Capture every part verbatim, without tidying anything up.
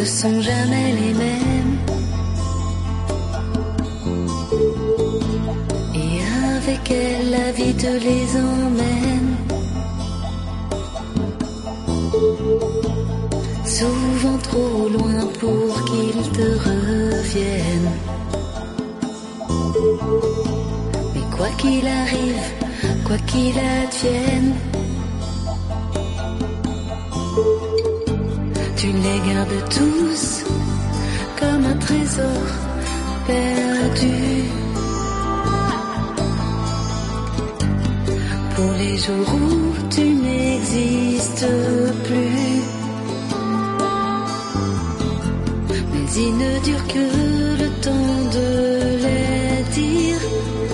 ne sont jamais les mêmes. Et avec elle, la vie te les emmène. Souvent trop loin pour qu'ils te reviennent. Mais quoi qu'il arrive, quoi qu'il advienne, tu les gardes tous comme un trésor perdu. Pour les jours où tu n'existes plus. Mais il ne dure que le temps de les dire.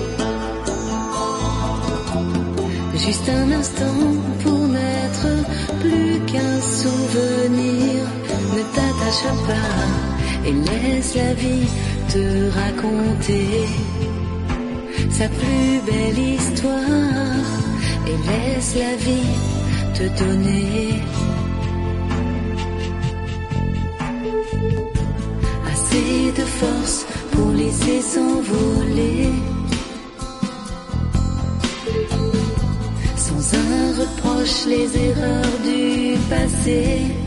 Juste un instant pour n'être plus qu'un souvenir. Ne t'attache pas et laisse la vie te raconter sa plus belle histoire. Et laisse la vie te donner assez de force pour laisser s'envoler. Sans un reproche les erreurs du passé.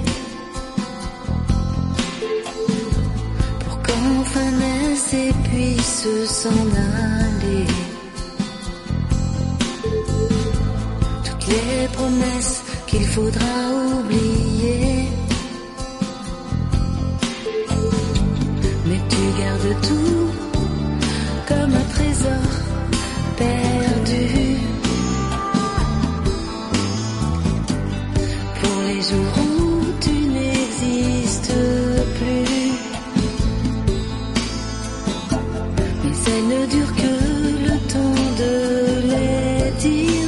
Pour qu'enfin naisse et puisse s'en aller. Les promesses qu'il faudra oublier. Mais tu gardes tout comme un trésor perdu. Pour les jours où tu n'existes plus. Mais elle ne dure que le temps de les dire.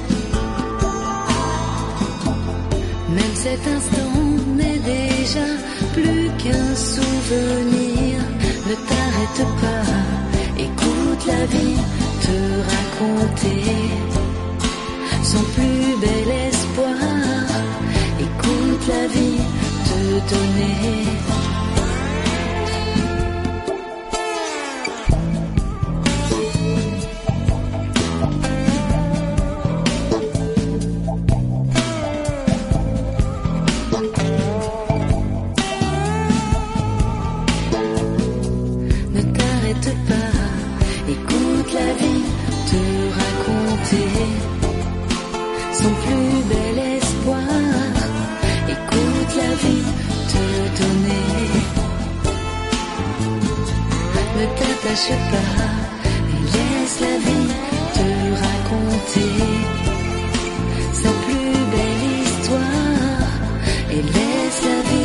Même cet instant n'est déjà plus qu'un souvenir. Ne t'arrête pas, écoute la vie te raconter son plus bel espoir. Écoute la vie te donner son plus bel espoir. Écoute la vie te donner. Ne t'attache pas et laisse la vie te raconter sa plus belle histoire. Et laisse la vie